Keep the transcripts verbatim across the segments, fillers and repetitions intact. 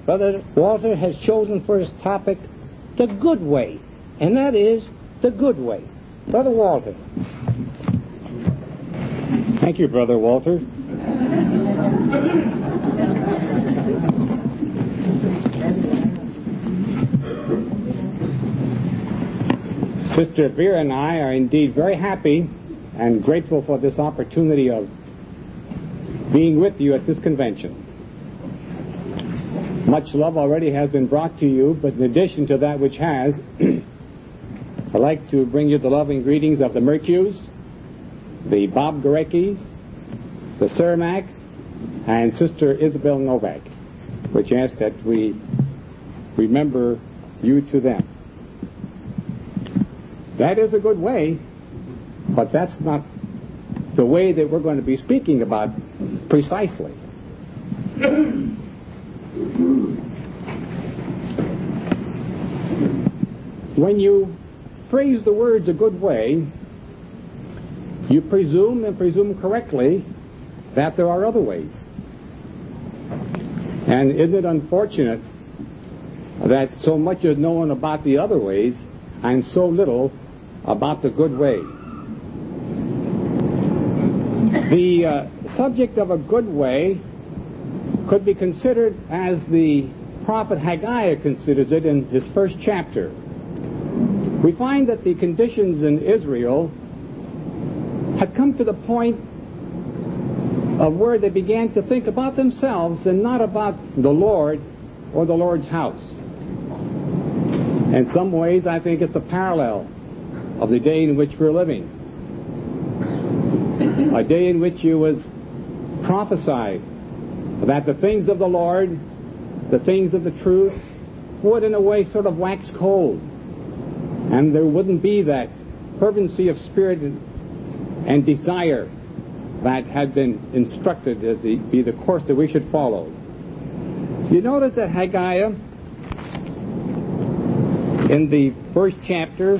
Brother Walter has chosen for his topic the good way, and that is the good way. Brother Walter. Thank you, Brother Walter. Sister Vera and I are indeed very happy and grateful for this opportunity of being with you at this convention. Much love already has been brought to you, but in addition to that which has, I'd like to bring you the loving greetings of the Mercues, the Bob Goreckis, the Cermacks, and Sister Isabel Novak, which ask that we remember you to them. That is a good way, but that's not the way that we're going to be speaking about precisely. When you phrase the words a good way, you presume, and presume correctly, that there are other ways. And isn't it unfortunate that so much is known about the other ways and so little about the good way? The uh, subject of a good way could be considered as the prophet Haggai considers it in his first chapter. We find that the conditions in Israel had come to the point of where they began to think about themselves and not about the Lord or the Lord's house. In some ways, I think it's a parallel of the day in which we're living. A day in which it was prophesied that the things of the Lord, the things of the truth, would in a way sort of wax cold. And there wouldn't be that fervency of spirit and desire that had been instructed as the, be the course that we should follow. You notice that Haggai, in the first chapter,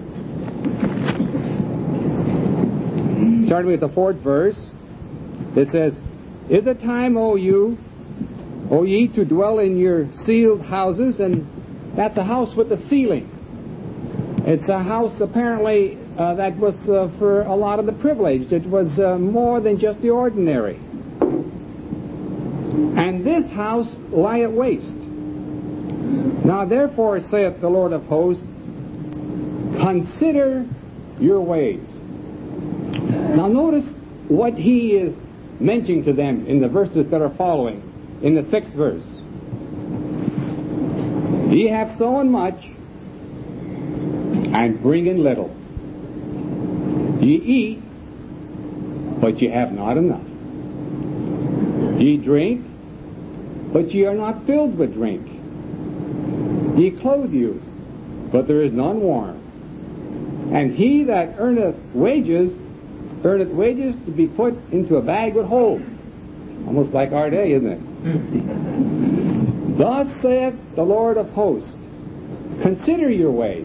starting with the fourth verse, it says, "Is it time, O you, O ye, to dwell in your sealed houses?" And that's a house with a ceiling. It's a house apparently uh, that was uh, for a lot of the privileged. It was uh, more than just the ordinary. "And this house lieth waste. Now therefore saith the Lord of hosts, consider your ways." Now notice what he is mentioning to them in the verses that are following. In the sixth verse, "Ye have sown much, and bring in little. Ye eat, but ye have not enough. Ye drink, but ye are not filled with drink. Ye clothe you, but there is none warm. And he that earneth wages, earneth wages to be put into a bag with holes." Almost like our day, isn't it? "Thus saith the Lord of hosts, consider your ways."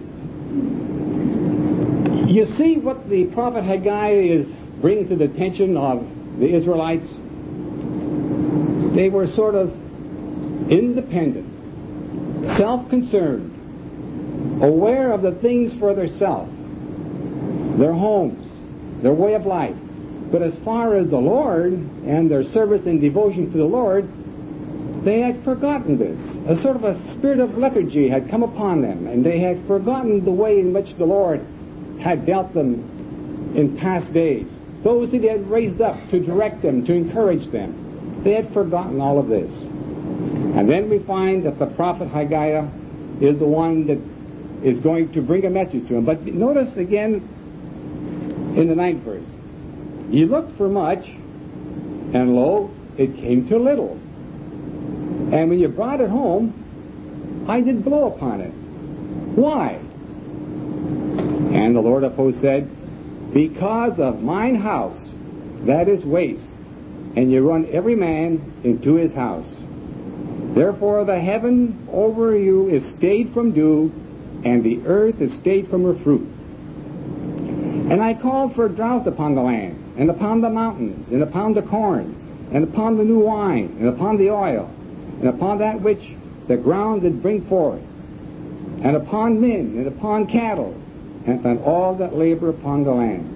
You see what the prophet Haggai is bringing to the attention of the Israelites? They were sort of independent, self-concerned, aware of the things for theirself, their homes, their way of life. But as far as the Lord and their service and devotion to the Lord, they had forgotten this. A sort of a spirit of lethargy had come upon them, and they had forgotten the way in which the Lord had dealt them in past days. Those that he had raised up to direct them, to encourage them. They had forgotten all of this. And then we find that the prophet Haggai is the one that is going to bring a message to him. But notice again in the ninth verse, "Ye looked for much, and lo, it came to little. And when you brought it home, I did blow upon it. Why? And the Lord of hosts said, because of mine house that is waste, and you run every man into his house. Therefore the heaven over you is stayed from dew, and the earth is stayed from her fruit. And I called for drought upon the land, and upon the mountains, and upon the corn, and upon the new wine, and upon the oil, and upon that which the ground did bring forth, and upon men, and upon cattle, and on all that labor upon the land.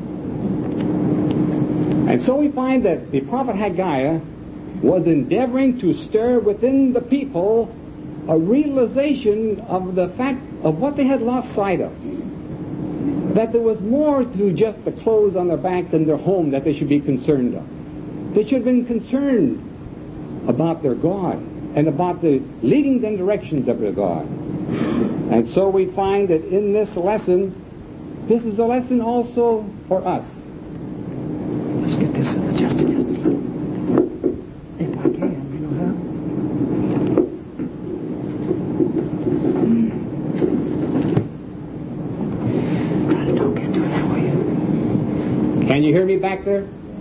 And so we find that the prophet Haggai was endeavoring to stir within the people a realization of the fact of what they had lost sight of. That there was more to just the clothes on their backs and their home that they should be concerned of. They should have been concerned about their God and about the leadings and directions of their God. And so we find that in this lesson, this is a lesson also for us. Let's get this adjusted just a little. If I can, you know how? Try to talk into it that way. Can you hear me back there?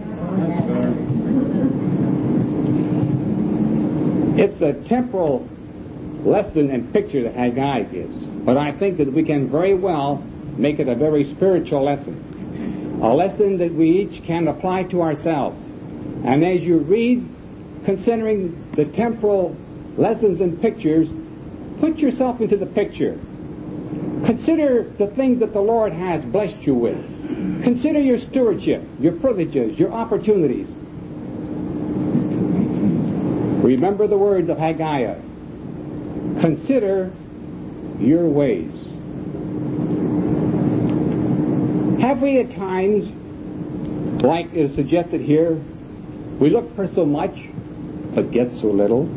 It's a temporal lesson and picture that Haggai gives, but I think that we can very well make it a very spiritual lesson, a lesson that we each can apply to ourselves. And as you read, considering the temporal lessons and pictures, put yourself into the picture. Consider the things that the Lord has blessed you with. Consider your stewardship, your privileges, your opportunities. Remember the words of Haggai. Consider your ways. Have we at times, like is suggested here, we look for so much, but get so little?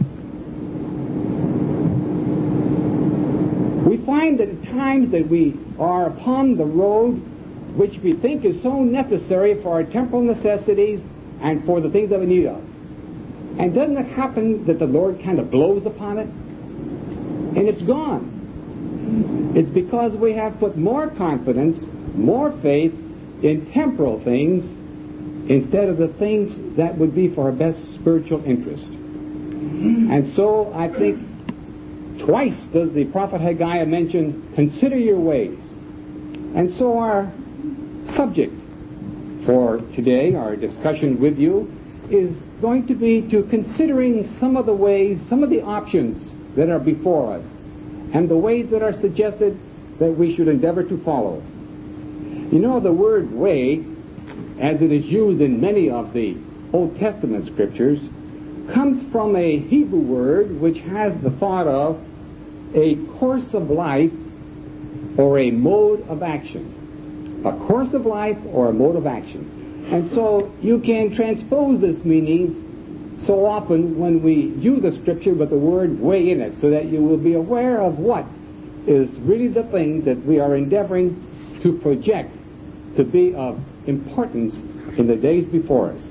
We find that at times that we are upon the road which we think is so necessary for our temporal necessities and for the things that we need of. And doesn't it happen that the Lord kind of blows upon it? And it's gone. It's because we have put more confidence, more faith in temporal things instead of the things that would be for our best spiritual interest. And so I think twice does the prophet Haggai mention, consider your ways. And so our subject for today, our discussion with you, is going to be to considering some of the ways, some of the options that are before us, and the ways that are suggested that we should endeavor to follow. You know, the word way, as it is used in many of the Old Testament scriptures, comes from a Hebrew word which has the thought of a course of life or a mode of action. A course of life or a mode of action. And so you can transpose this meaning so often when we use a scripture with the word way in it, so that you will be aware of what is really the thing that we are endeavoring to project to be of importance in the days before us.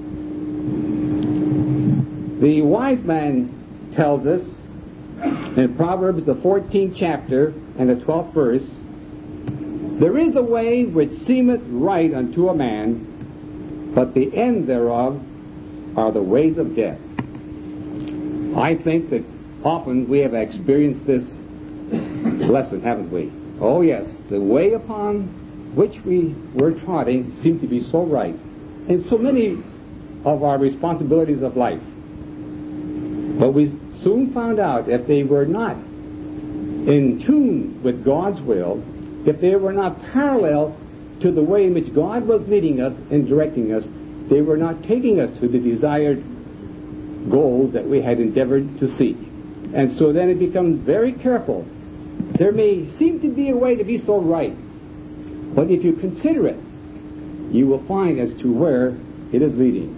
The wise man tells us in Proverbs, the fourteenth chapter and the twelfth verse, there is a way which seemeth right unto a man, but the end thereof are the ways of death. I think that often we have experienced this lesson, haven't we? Oh yes, the way upon which we were trotting seemed to be so right in so many of our responsibilities of life. But we soon found out if they were not in tune with God's will, if they were not parallel to the way in which God was leading us and directing us, they were not taking us to the desired goals that we had endeavored to seek. And so then it becomes very careful. There may seem to be a way to be so right, but if you consider it, you will find as to where it is leading.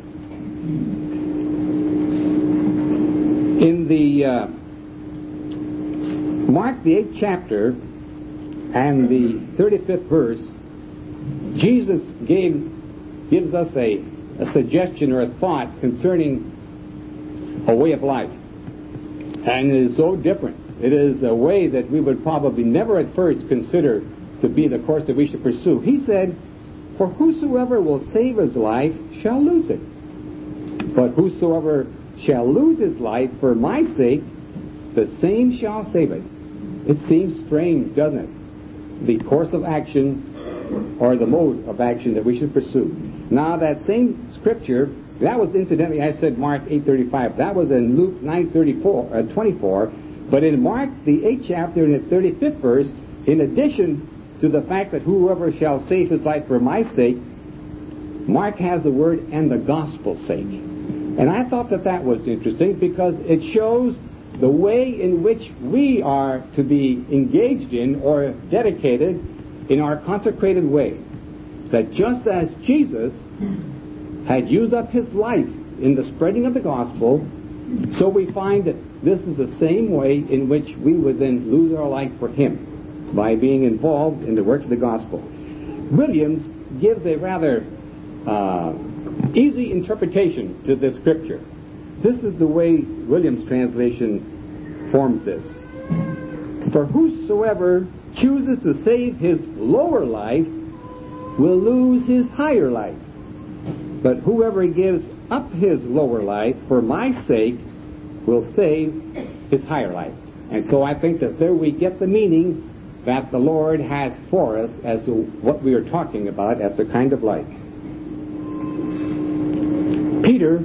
In the uh, Mark the eighth chapter and the thirty-fifth verse, Jesus gave gives us a, a suggestion or a thought concerning a way of life. And it is so different. It is a way that we would probably never at first consider to be the course that we should pursue. He said, for whosoever will save his life shall lose it. But whosoever shall lose his life for my sake, the same shall save it. It seems strange, doesn't it? The course of action or the mode of action that we should pursue. Now that same scripture That was, incidentally, I said Mark eight thirty-five. That was in Luke nine thirty-four, uh, twenty-four. But in Mark, the eighth chapter, in the thirty-fifth verse, in addition to the fact that whoever shall save his life for my sake, Mark has the word, and the gospel's sake. And I thought that that was interesting because it shows the way in which we are to be engaged in or dedicated in our consecrated way. That just as Jesus had used up his life in the spreading of the gospel, so we find that this is the same way in which we would then lose our life for him, by being involved in the work of the gospel. Williams gives a rather uh, easy interpretation to this scripture. This is the way Williams' translation forms this. For whosoever chooses to save his lower life will lose his higher life. But whoever gives up his lower life for my sake will save his higher life. And so I think that there we get the meaning that the Lord has for us as to what we are talking about as the kind of life. Peter,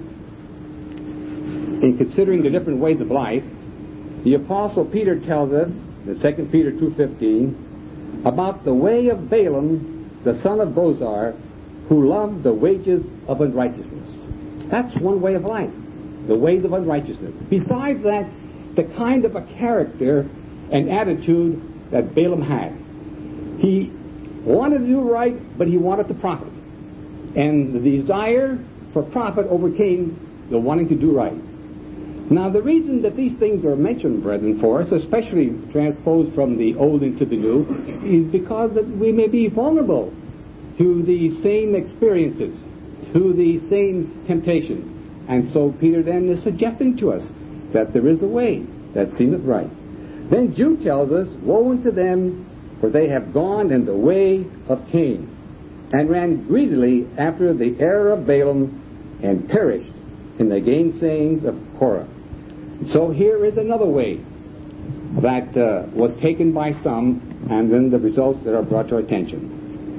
in considering the different ways of life, the Apostle Peter tells us, in Second Peter two fifteen, about the way of Balaam, the son of Bozar, who loved the wages of unrighteousness. That's one way of life, the ways of unrighteousness. Besides that, the kind of a character and attitude that Balaam had. He wanted to do right, but he wanted to profit. And the desire for profit overcame the wanting to do right. Now, the reason that these things are mentioned, brethren, for us, especially transposed from the Old into the New, is because that we may be vulnerable to the same experiences, to the same temptations. And so Peter then is suggesting to us that there is a way that seemeth right. Then Jude tells us, woe unto them, for they have gone in the way of Cain, and ran greedily after the error of Balaam, and perished in the gainsayings of Korah. So here is another way that uh, was taken by some, and then the results that are brought to our attention.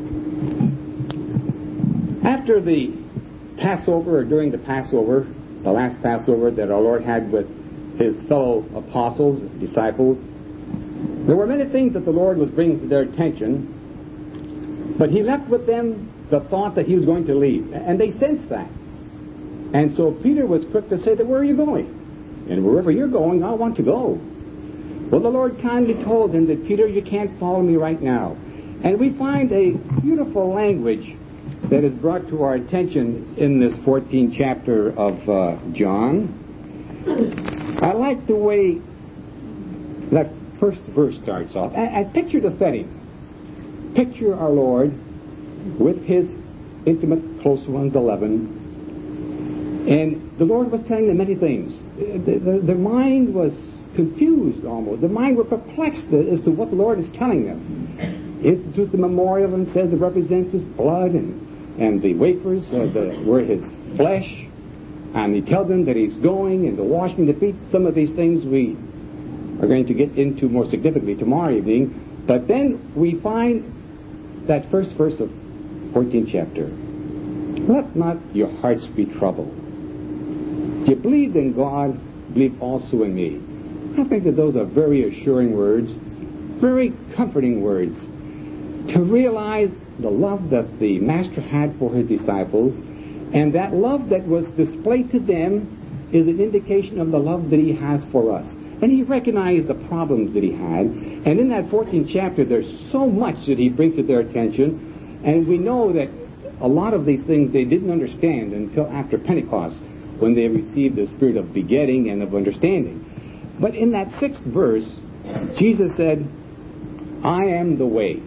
After the Passover, or during the Passover, the last Passover that our Lord had with his fellow apostles, disciples, there were many things that the Lord was bringing to their attention, but he left with them the thought that he was going to leave, and they sensed that. And so Peter was quick to say that, where are you going? And wherever you're going, I want to go. Well, the Lord kindly told him that, Peter, you can't follow me right now. And we find a beautiful language that is brought to our attention in this fourteenth chapter of uh, John. I like the way that first verse starts off. I, I picture the setting. Picture our Lord with his intimate, close ones, eleven. And the Lord was telling them many things. The, the, their mind was confused almost. Their mind was perplexed as to what the Lord is telling them. He institutes the memorial and says it represents his blood, and, and the wafers uh, the, were his flesh. And he tells them that he's going, and the washing the feet. Some of these things we are going to get into more significantly tomorrow evening. But then we find that first verse of fourteenth chapter. Let not your hearts be troubled. You believed in God, believe also in me. I think that those are very assuring words, very comforting words, to realize the love that the Master had for his disciples, and that love that was displayed to them is an indication of the love that he has for us. And he recognized the problems that he had, and in that fourteenth chapter there's so much that he brings to their attention, and we know that a lot of these things they didn't understand until after Pentecost, when they received the spirit of begetting and of understanding. But in that sixth verse, Jesus said, I am the way.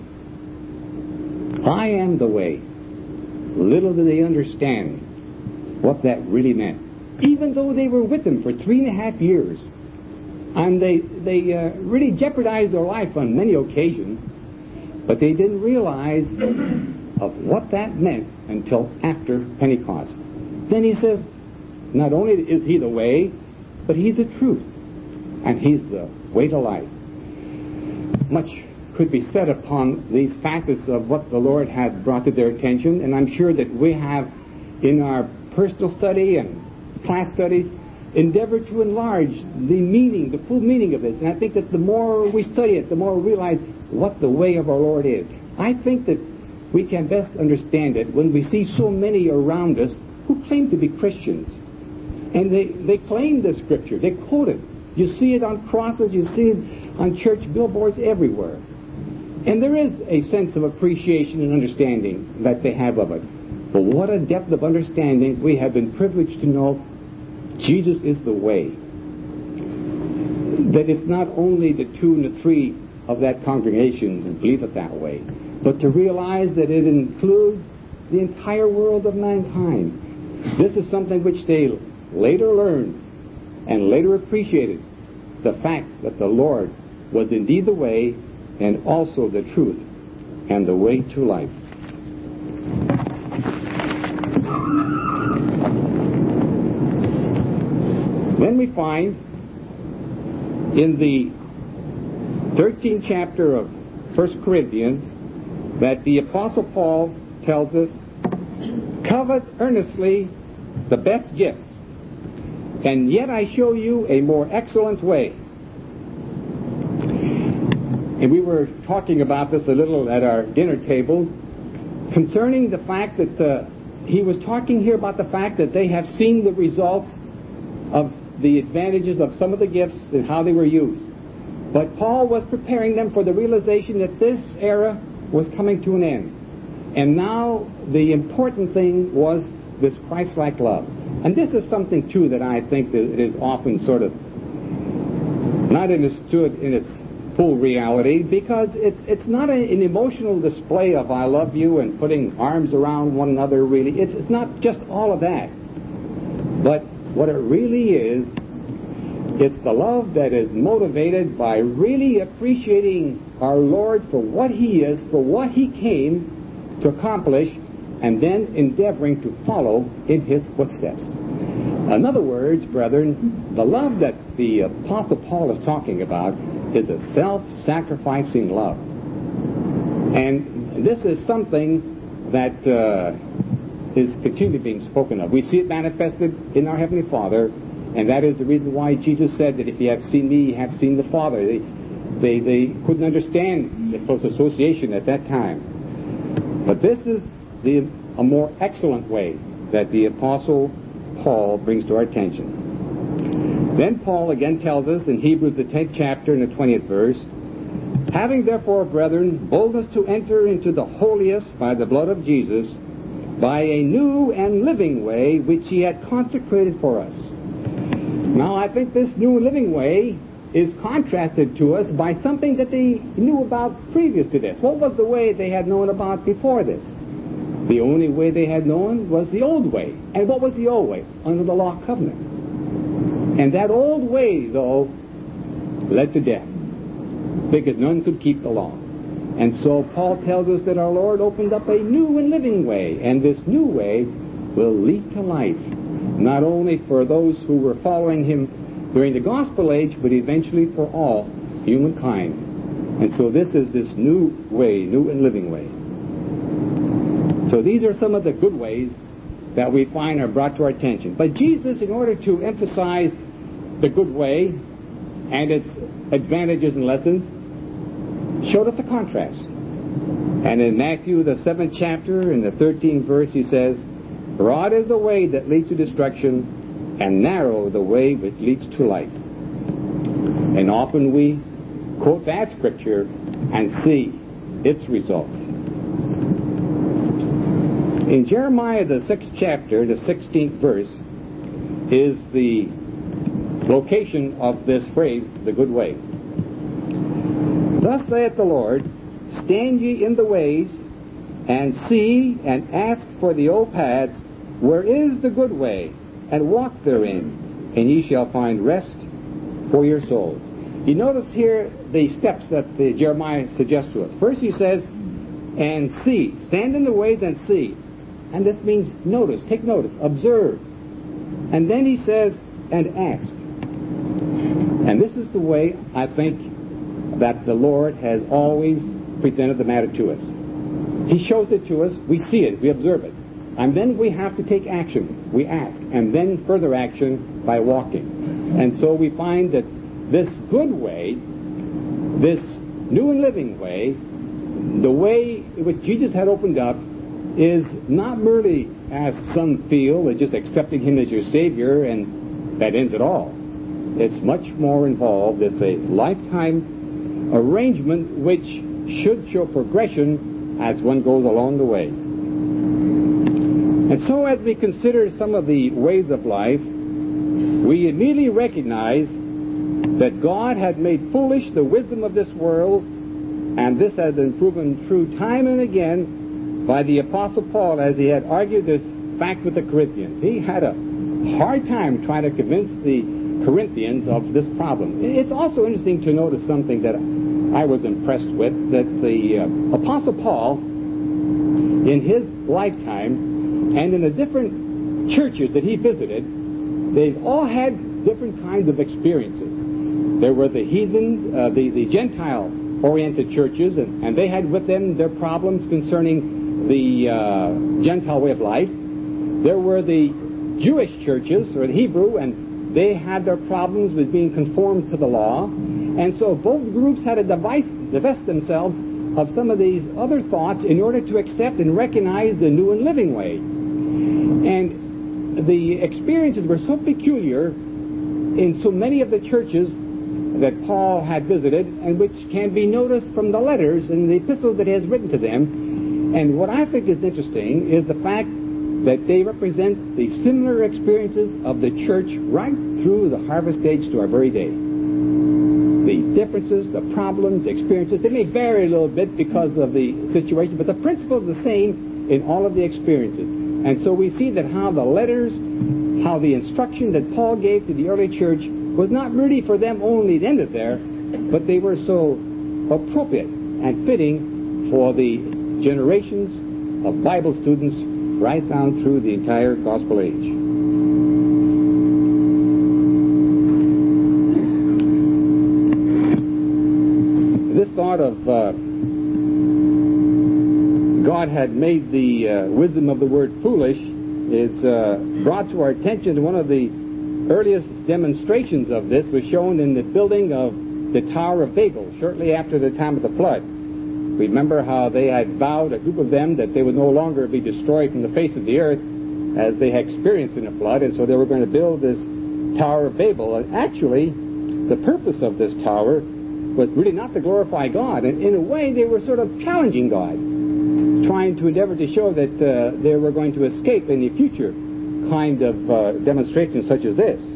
I am the way. Little did they understand what that really meant. Even though they were with him for three and a half years, and they, they uh, really jeopardized their life on many occasions, but they didn't realize of what that meant until after Pentecost. Then he says, not only is he the way, but he's the truth, and he's the way to life. Much could be said upon these facets of what the Lord has brought to their attention, and I'm sure that we have in our personal study and class studies, endeavor to enlarge the meaning, the full meaning of this. And I think that the more we study it, the more we realize what the way of our Lord is. I think that we can best understand it when we see so many around us who claim to be Christians. And they, they claim the Scripture. They quote it. You see it on crosses. You see it on church billboards everywhere. And there is a sense of appreciation and understanding that they have of it. But what a depth of understanding we have been privileged to know Jesus is the way. That it's not only the two and the three of that congregation who believe it that way, but to realize that it includes the entire world of mankind. This is something which they later learned and later appreciated, the fact that the Lord was indeed the way and also the truth and the way to life. Then we find in the thirteenth chapter of First Corinthians that the Apostle Paul tells us, covet earnestly the best gifts, and yet I show you a more excellent way. And we were talking about this a little at our dinner table concerning the fact that uh, he was talking here about the fact that they have seen the results of the advantages of some of the gifts and how they were used. But Paul was preparing them for the realization that this era was coming to an end. And now the important thing was this Christ-like love. And this is something, too, that I think that is often sort of not understood in its full reality, because it's, it's not a, an emotional display of I love you and putting arms around one another, really. It's, it's not just all of that. But what it really is, it's the love that is motivated by really appreciating our Lord for what He is, for what He came to accomplish, and then endeavoring to follow in His footsteps. In other words, brethren, the love that the Apostle Paul is talking about is a self-sacrificing love. And this is something that uh, is continually being spoken of. We see it manifested in our Heavenly Father, and that is the reason why Jesus said that if you have seen me, you have seen the Father. They, they, they couldn't understand the close association at that time. But this is the, a more excellent way that the Apostle Paul brings to our attention. Then Paul again tells us in Hebrews the tenth chapter and the twentieth verse, having therefore, brethren, boldness to enter into the holiest by the blood of Jesus, by a new and living way which He had consecrated for us. Now I think this new and living way is contrasted to us by something that they knew about previous to this. What was the way they had known about before this? The only way they had known was the old way. And what was the old way? Under the law covenant. And that old way, though, led to death, because none could keep the law. And so Paul tells us that our Lord opened up a new and living way, and this new way will lead to life, not only for those who were following Him during the gospel age, but eventually for all humankind. And so this is this new way, new and living way. So these are some of the good ways that we find are brought to our attention. But Jesus, in order to emphasize the good way and its advantages and lessons, showed us a contrast. And in Matthew, the seventh chapter, in the thirteenth verse, He says, broad is the way that leads to destruction, and narrow the way which leads to life. And often we quote that scripture and see its results. In Jeremiah, the sixth chapter, the sixteenth verse, is the location of this phrase, the good way. Thus saith the Lord, stand ye in the ways, and see, and ask for the old paths, where is the good way, and walk therein, and ye shall find rest for your souls. You notice here the steps that the Jeremiah suggests to us. First He says, and see, stand in the ways and see. And this means notice, take notice, observe. And then He says, and ask. And this is the way, I think, that the Lord has always presented the matter to us. He shows it to us, we see it, we observe it. And then we have to take action. We ask, and then further action by walking. And so we find that this good way, this new and living way, the way which Jesus had opened up, is not merely, as some feel, that just accepting Him as your Savior and that ends it all. It's much more involved. It's a lifetime arrangement which should show progression as one goes along the way. And so as we consider some of the ways of life, we immediately recognize that God had made foolish the wisdom of this world, and this has been proven true time and again by the Apostle Paul as he had argued this fact with the Corinthians. He had a hard time trying to convince the Corinthians of this problem. It's also interesting to notice something that I was impressed with, that the uh, Apostle Paul, in his lifetime, and in the different churches that he visited, they've all had different kinds of experiences. There were the heathen, uh, the, the Gentile-oriented churches, and, and they had with them their problems concerning the uh, Gentile way of life. There were the Jewish churches, or the Hebrew, and they had their problems with being conformed to the law. And so both groups had to divide, divest themselves of some of these other thoughts in order to accept and recognize the new and living way. And the experiences were so peculiar in so many of the churches that Paul had visited, and which can be noticed from the letters and the epistles that he has written to them. And what I think is interesting is the fact that they represent the similar experiences of the church right through the harvest age to our very day. The differences, the problems, the experiences, they may vary a little bit because of the situation, but the principle is the same in all of the experiences. And so we see that how the letters, how the instruction that Paul gave to the early church was not really for them only, it ended there, but they were so appropriate and fitting for the generations of Bible students right down through the entire gospel age. This thought of uh, God had made the uh, wisdom of the word foolish is uh, brought to our attention. One of the earliest demonstrations of this was shown in the building of the Tower of Babel shortly after the time of the flood. Remember how they had vowed, a group of them, that they would no longer be destroyed from the face of the earth as they had experienced in the flood, and so they were going to build this Tower of Babel. And actually, the purpose of this tower was really not to glorify God. And in a way, they were sort of challenging God, trying to endeavor to show that uh, they were going to escape any future kind of uh, demonstration such as this.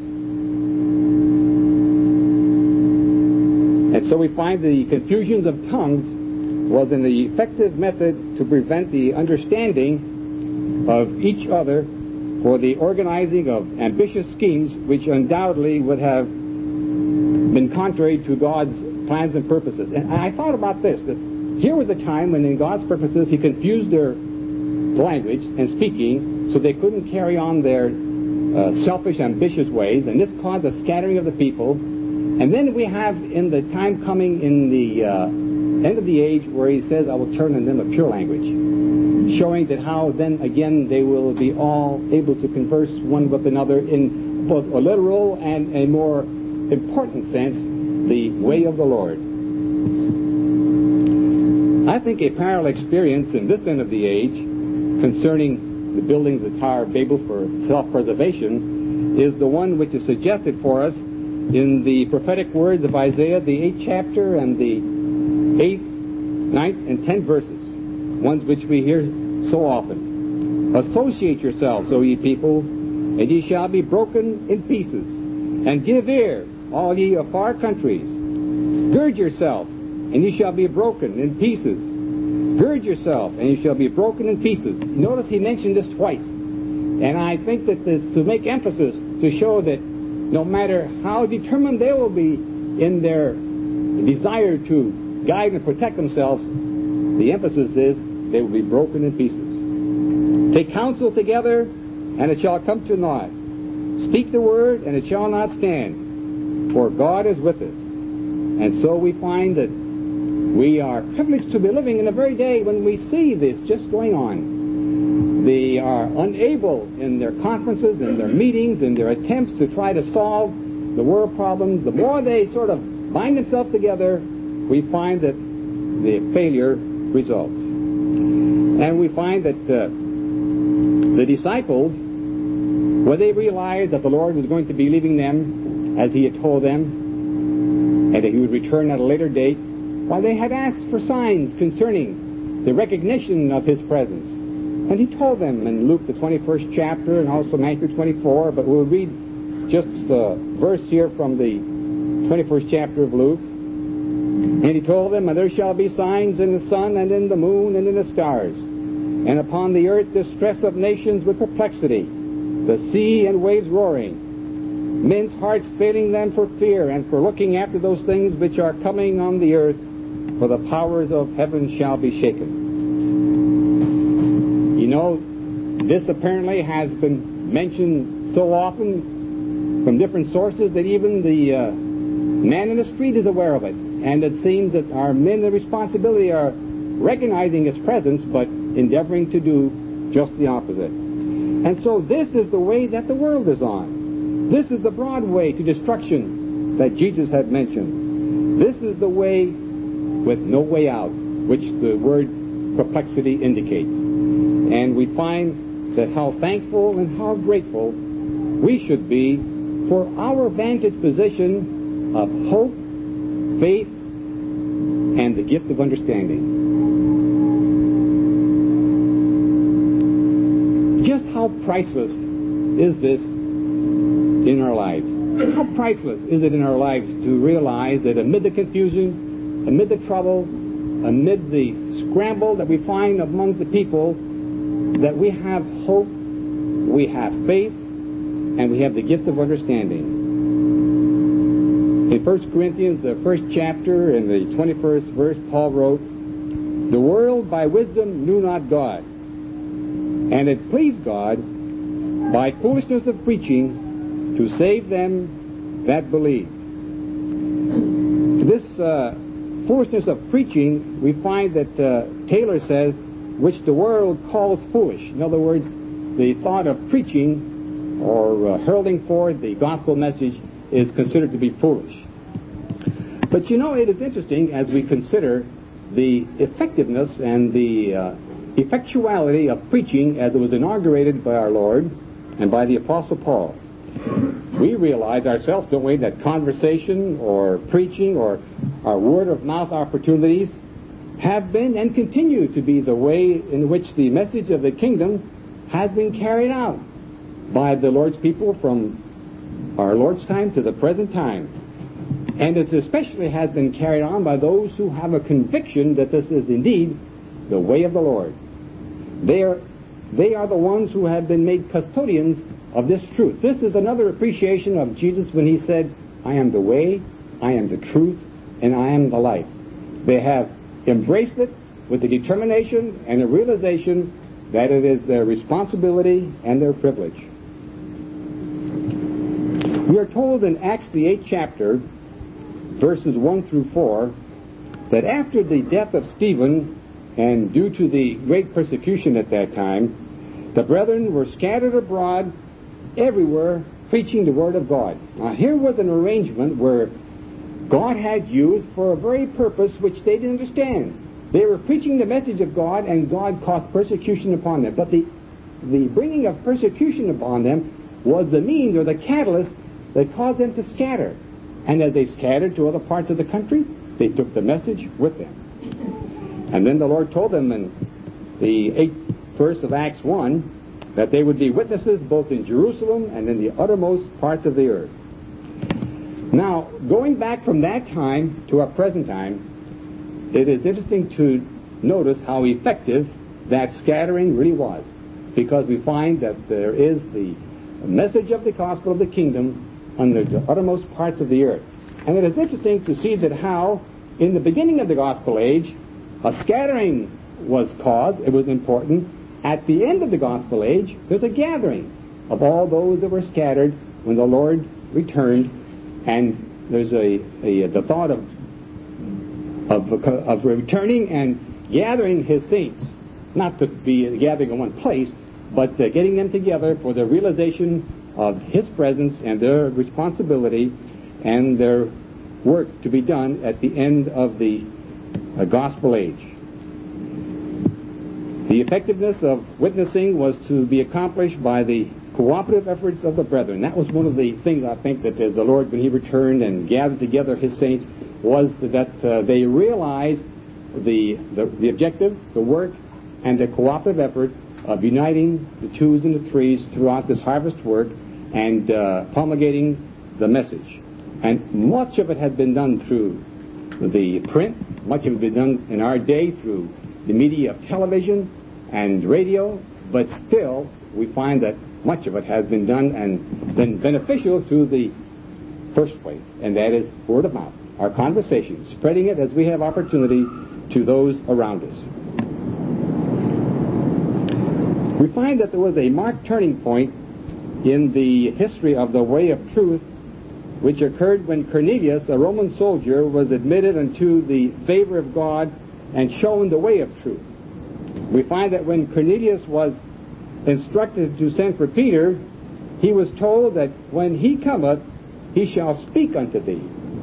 And so we find the confusions of tongues was an effective method to prevent the understanding of each other for the organizing of ambitious schemes which undoubtedly would have been contrary to God's plans and purposes. And I thought about this, that here was a time when in God's purposes He confused their language and speaking so they couldn't carry on their uh, selfish, ambitious ways, and this caused a scattering of the people. And then we have in the time coming in the uh, end of the age where He says, I will turn in them a pure language, showing that how then again they will be all able to converse one with another in both a literal and a more important sense, the way of the Lord. I think a parallel experience in this end of the age concerning the building of the Tower of Babel for self-preservation is the one which is suggested for us in the prophetic words of Isaiah, the eighth chapter and the eighth, ninth, and tenth verses, ones which we hear so often. Associate yourselves, O ye people, and ye shall be broken in pieces, and give ear, all ye of far countries. Gird yourself, and ye shall be broken in pieces. Gird yourself, and ye shall be broken in pieces. Notice he mentioned this twice. And I think that this to make emphasis to show that no matter how determined they will be in their desire to guide and protect themselves, the emphasis is they will be broken in pieces. Take counsel together, and it shall come to naught. Speak the word, and it shall not stand. For God is with us. And so we find that we are privileged to be living in a very day when we see this just going on. They are unable in their conferences, in their meetings, in their attempts to try to solve the world problems. The more they sort of bind themselves together, we find that the failure results. And we find that uh, the disciples, when they realized that the Lord was going to be leaving them as He had told them, and that He would return at a later date, why, they had asked for signs concerning the recognition of His presence. And He told them in Luke, the twenty-first chapter, and also Matthew twenty-four, but we'll read just a verse here from the twenty-first chapter of Luke. And He told them, and there shall be signs in the sun, and in the moon, and in the stars, and upon the earth distress of nations with perplexity, the sea and waves roaring, men's hearts failing them for fear, and for looking after those things which are coming on the earth, for the powers of heaven shall be shaken. You know, this apparently has been mentioned so often from different sources that even the uh, man in the street is aware of it. And it seems that our men of responsibility are recognizing His presence, but endeavoring to do just the opposite. And so this is the way that the world is on. This is the broad way to destruction that Jesus had mentioned. This is the way with no way out, which the word perplexity indicates. And we find that how thankful and how grateful we should be for our vantage position of hope, faith, and the gift of understanding. Just how priceless is this in our lives? How priceless is it in our lives to realize that amid the confusion, amid the trouble, amid the scramble that we find among the people, that we have hope, we have faith, and we have the gift of understanding. In First Corinthians, the first chapter, in the twenty-first verse, Paul wrote, "The world by wisdom knew not God, and it pleased God by foolishness of preaching to save them that believe." This uh, foolishness of preaching, we find that uh, Taylor says, which the world calls foolish. In other words, the thought of preaching or uh, hurling forward the gospel message is considered to be foolish. But you know, it is interesting as we consider the effectiveness and the uh, effectuality of preaching as it was inaugurated by our Lord and by the Apostle Paul. We realize ourselves, don't we, that conversation or preaching or our word-of-mouth opportunities have been and continue to be the way in which the message of the kingdom has been carried out by the Lord's people from our Lord's time to the present time. And it especially has been carried on by those who have a conviction that this is indeed the way of the Lord. They are, they are the ones who have been made custodians of this truth. This is another appreciation of Jesus when He said, "I am the way, I am the truth, and I am the life." They have embraced it with the determination and the realization that it is their responsibility and their privilege. We are told in Acts the eighth chapter, verses one through four, that after the death of Stephen, and due to the great persecution at that time, the brethren were scattered abroad everywhere preaching the Word of God. Now here was an arrangement where God had used for a very purpose which they didn't understand. They were preaching the message of God, and God caused persecution upon them. But the, the bringing of persecution upon them was the means or the catalyst that caused them to scatter. And as they scattered to other parts of the country, they took the message with them. And then the Lord told them in the eighth verse of Acts one that they would be witnesses both in Jerusalem and in the uttermost parts of the earth. Now, going back from that time to our present time, it is interesting to notice how effective that scattering really was, because we find that there is the message of the gospel of the kingdom under the uttermost parts of the earth. And it is interesting to see that how, in the beginning of the gospel age, a scattering was caused. It was important. At the end of the gospel age, there's a gathering of all those that were scattered when the Lord returned. And there's a, a the thought of, of of returning and gathering His saints, not to be gathering in one place, but uh, getting them together for the realization of His presence and their responsibility and their work to be done at the end of the uh, gospel age. The effectiveness of witnessing was to be accomplished by the cooperative efforts of the brethren. That was one of the things I think that as the Lord, when He returned and gathered together His saints, was that uh, they realized the, the the objective, the work, and the cooperative effort of uniting the twos and the threes throughout this harvest work and uh, promulgating the message. And much of it had been done through the print, much of it had been done in our day through the media of television and radio, but still we find that much of it has been done and been beneficial through the first way, and that is word of mouth, our conversations, spreading it as we have opportunity to those around us. We find that there was a marked turning point in the history of the way of truth, which occurred when Cornelius, a Roman soldier, was admitted into the favor of God and shown the way of truth. We find that when Cornelius was instructed to send for Peter, he was told that when he cometh, he shall speak unto thee.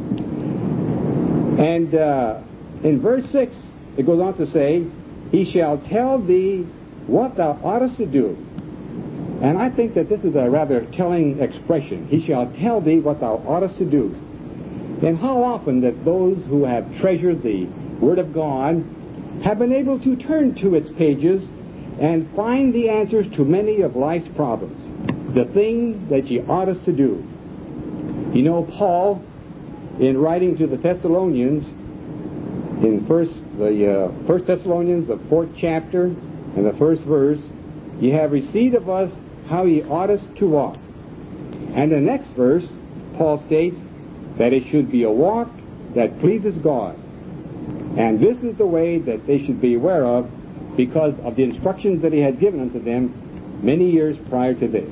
And uh, in verse six, it goes on to say, he shall tell thee what thou oughtest to do. And I think that this is a rather telling expression. He shall tell thee what thou oughtest to do. And how often that those who have treasured the Word of God have been able to turn to its pages and find the answers to many of life's problems, the things that ye oughtest to do. You know, Paul, in writing to the Thessalonians, in first the uh, First Thessalonians, the fourth chapter, and the first verse, ye have received of us how ye oughtest to walk. And the next verse, Paul states that it should be a walk that pleases God. And this is the way that they should be aware of, because of the instructions that he had given unto them many years prior to this.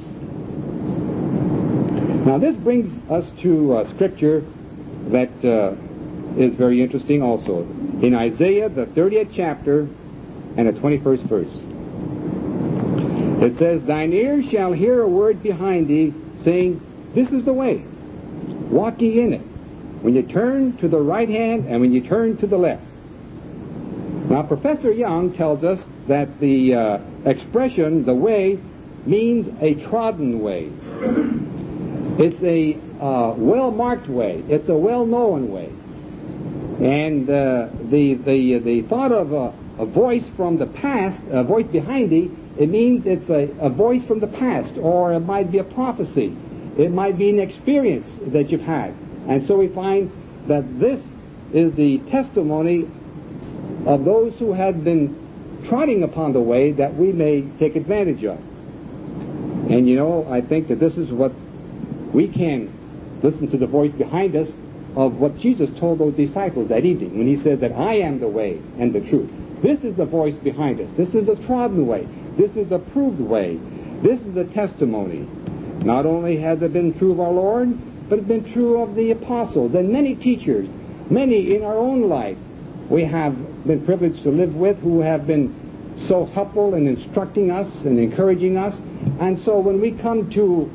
Now this brings us to a scripture that uh, is very interesting also. In Isaiah, the thirtieth chapter and the twenty-first verse. It says, thine ears shall hear a word behind thee, saying, this is the way, walk ye in it, when you turn to the right hand and when you turn to the left. Now, Professor Young tells us that the uh, expression, the way, means a trodden way. It's a uh, well-marked way. It's a well-known way. And uh, the, the, the thought of a, a voice from the past, a voice behind thee, it means it's a, a voice from the past, or it might be a prophecy. It might be an experience that you've had. And so we find that this is the testimony of those who had been trotting upon the way that we may take advantage of. And you know, I think that this is what we can listen to, the voice behind us of what Jesus told those disciples that evening when he said that I am the way and the truth. This is the voice behind us. This is the trodden way. This is the proved way. This is the testimony. Not only has it been true of our Lord, but it's been true of the apostles and many teachers, many in our own life we have been privileged to live with, who have been so helpful in instructing us and encouraging us. And so when we come to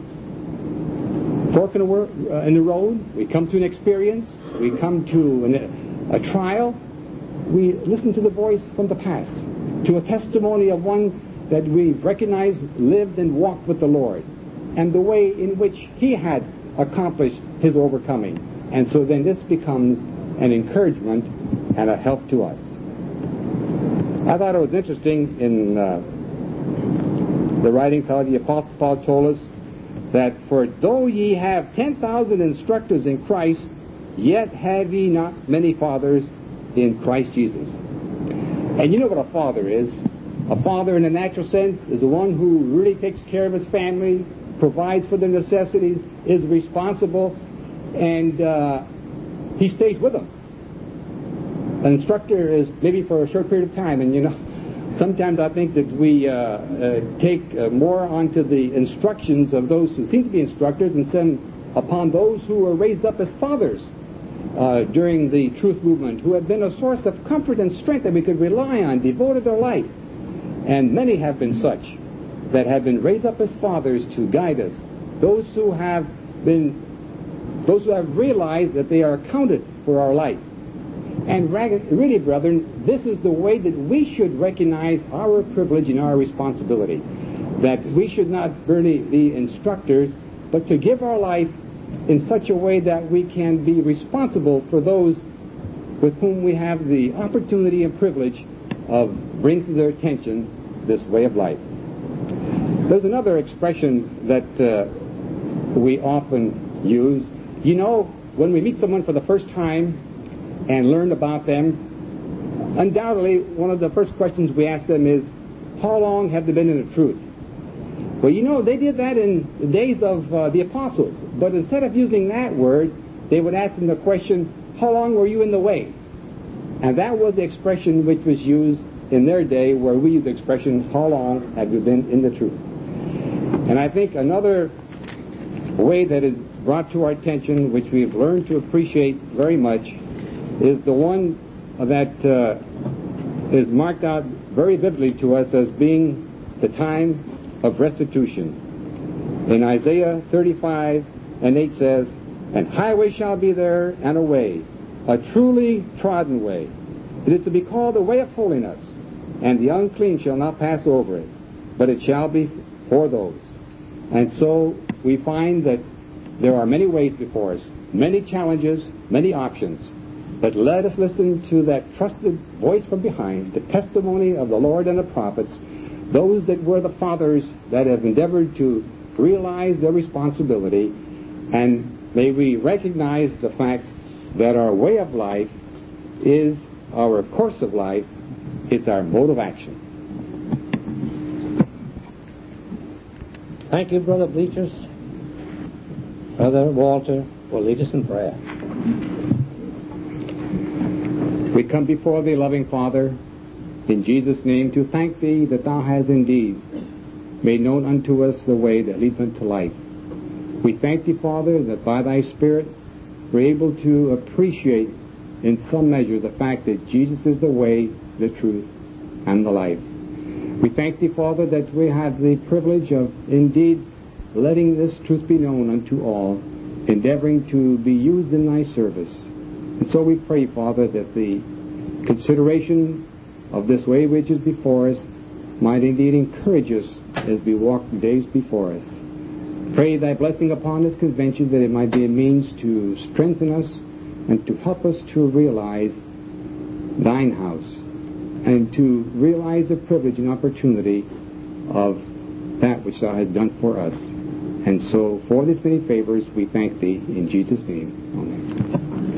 fork in the, word, uh, in the road, we come to an experience, we come to an, a trial, we listen to the voice from the past, to a testimony of one that we've recognized, lived, and walked with the Lord, and the way in which he had accomplished his overcoming. And so then this becomes an encouragement and a help to us. I thought it was interesting in uh, the writings how the Apostle Paul told us that, for though ye have ten thousand instructors in Christ, yet have ye not many fathers in Christ Jesus. And you know what a father is. A father in a natural sense is the one who really takes care of his family, provides for their necessities, is responsible, and uh, he stays with them. An instructor is maybe for a short period of time, and you know, sometimes I think that we uh, uh, take uh, more onto the instructions of those who seem to be instructors and send upon those who were raised up as fathers uh, during the truth movement, who have been a source of comfort and strength that we could rely on, devoted their life. And many have been such. that have been raised up as fathers to guide us, those who have been, those who have realized that they are accounted for our life. And really, brethren, this is the way that we should recognize our privilege and our responsibility. That we should not merely be instructors, but to give our life in such a way that we can be responsible for those with whom we have the opportunity and privilege of bringing to their attention this way of life. There's another expression that uh, we often use. You know, when we meet someone for the first time and learn about them, undoubtedly one of the first questions we ask them is, how long have they been in the truth? Well, you know, they did that in the days of uh, the apostles, but instead of using that word, they would ask them the question, how long were you in the way? And that was the expression which was used in their day, where we use the expression, how long have you been in the truth? And I think another way that is brought to our attention, which we've learned to appreciate very much, is the one that uh, is marked out very vividly to us as being the time of restitution. In Isaiah thirty-five and eight says, and highway shall be there and a way, a truly trodden way. It is to be called the way of holiness, and the unclean shall not pass over it, but it shall be for those. And so we find that there are many ways before us, many challenges, many options. But let us listen to that trusted voice from behind, the testimony of the Lord and the prophets, those that were the fathers that have endeavored to realize their responsibility, and may we recognize the fact that our way of life is our course of life, it's our mode of action. Thank you, Brother Bleachers. Brother Walter will lead us in prayer. We come before thee, loving Father, in Jesus' name, to thank thee that thou hast indeed made known unto us the way that leads unto life. We thank thee, Father, that by thy Spirit we're able to appreciate in some measure the fact that Jesus is the way, the truth, and the life. We thank thee, Father, that we have the privilege of indeed letting this truth be known unto all, endeavoring to be used in thy service. And so we pray, Father, that the consideration of this way which is before us might indeed encourage us as we walk the days before us. Pray thy blessing upon this convention, that it might be a means to strengthen us and to help us to realize thine house and to realize the privilege and opportunity of that which thou hast done for us. And so for these many favors we thank thee in Jesus' name. Amen.